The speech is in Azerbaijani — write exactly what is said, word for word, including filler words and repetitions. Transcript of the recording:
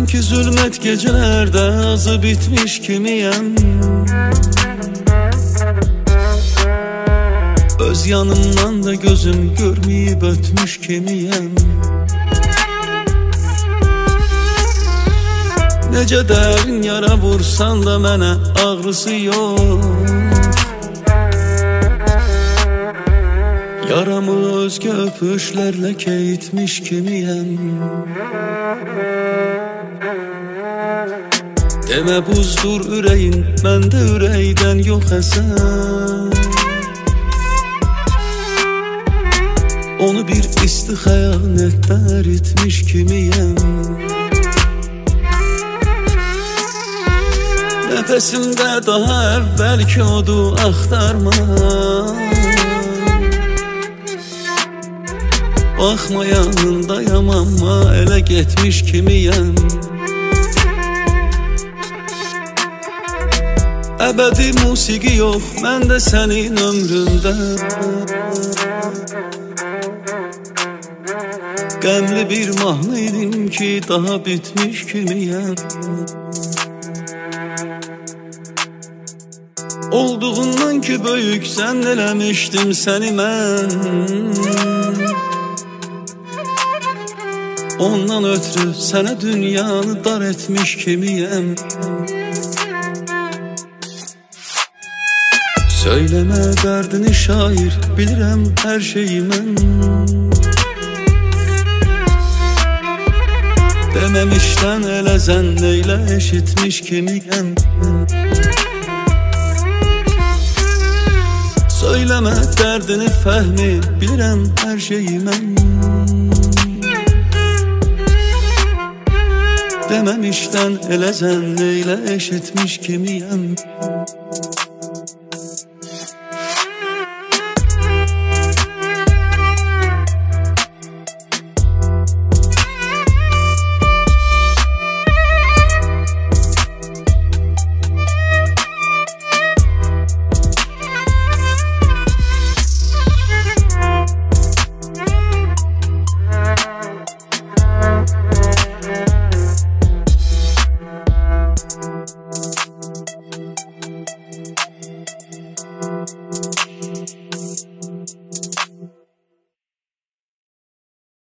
ki zülmət gecelərdə azı bitmiş kimiyəm. Öz yanımdan da gözüm görməyib ötmüş kimiyəm. Necə dərin yara vursan da mənə ağrısı yox. Yaramı özgə öpüşlərlə keyitmiş kimiyəm. Demə buzdur ürəyin, məndə ürəkdən yox əsən. Onu bir isti xəyanətdə əritmiş kimiyəm. Nəfəsimdə daha əvvəlki odu axtarma. Baxma yanındayam amma elə getmiş kimiyəm. Əbədi musiqi yox məndə sənin ömründə. Qəmli bir mahnı idim ki daha bitmiş kimiyəm. Olduğundan ki böyük sən eləmişdim səni mən. Ondan ötürü sənə dünyanı dar etmiş kimiyəm. Söyləmə dərdini şair, bilirəm hər şeyi mən. Deməmişdən elə zənn eylə eşitmiş kimiyəm. Söyləmə dərdini fəhmi, bilirəm hər şeyi mən. Deməmişdən elə zənn eylə eşitmiş kimiyəm.